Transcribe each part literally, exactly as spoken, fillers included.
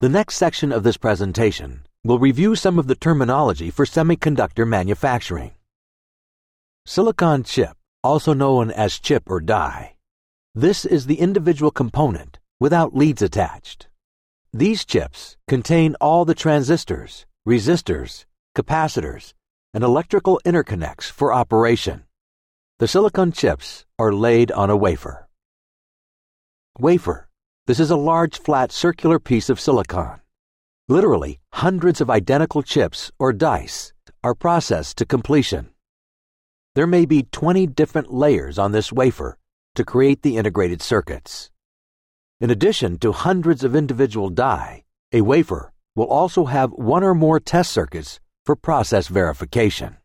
The next section of this presentation will review some of the terminology for semiconductor manufacturing. Silicon chip, also known as chip or die. This is the individual component without leads attached. These chips contain all the transistors, resistors, capacitors, and electrical interconnects for operation. The silicon chips are laid on a wafer. Wafer. This is a large flat circular piece of silicon. Literally, hundreds of identical chips or dice are processed to completion. There may be twenty different layers on this wafer to create the integrated circuits. In addition to hundreds of individual die, a wafer will also have one or more test circuits for process verification.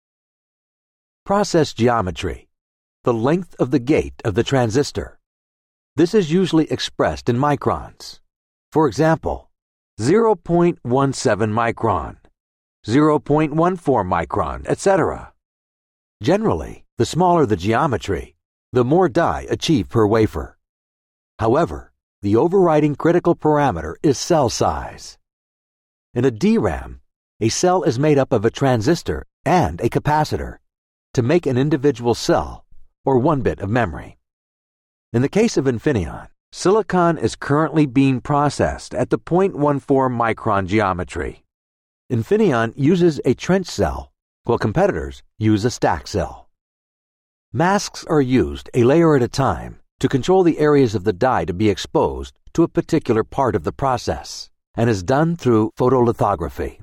Process geometry, the length of the gate of the transistor. This is usually expressed in microns. For example, zero point one seven micron, zero point one four micron, et cetera. Generally, the smaller the geometry, the more die achieved per wafer. However, the overriding critical parameter is cell size. In a D RAM, a cell is made up of a transistor and a capacitor to make an individual cell, or one bit of memory. In the case of Infineon, silicon is currently being processed at the zero point one four micron geometry. Infineon uses a trench cell, while competitors use a stack cell. Masks are used a layer at a time to control the areas of the die to be exposed to a particular part of the process, and is done through photolithography.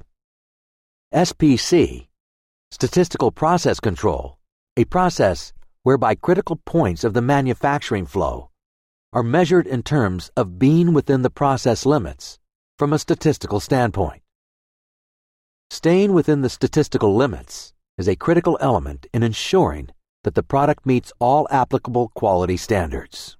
S P C, Statistical Process Control, a process whereby critical points of the manufacturing flow are measured in terms of being within the process limits from a statistical standpoint. Staying within the statistical limits is a critical element in ensuring that the product meets all applicable quality standards.